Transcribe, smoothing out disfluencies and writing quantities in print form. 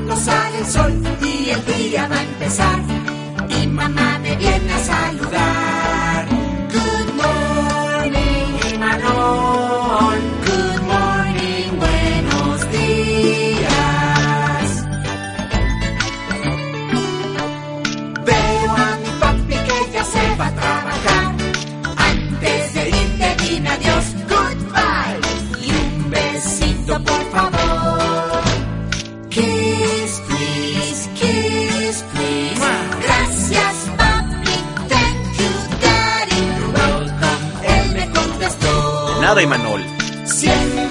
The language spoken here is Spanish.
cuando sale el sol y el día va a empezar. Y mamá me viene a saludar. Good morning, Imanol. Good morning, buenos días. Veo a mi papi que ya se va a trabajar. Antes de irte dime adiós, goodbye. Y un besito por favor. Kiss, please, kiss, please. Gracias, papi, thank you, daddy. You're welcome, él me contestó. Nada, Imanol. Siempre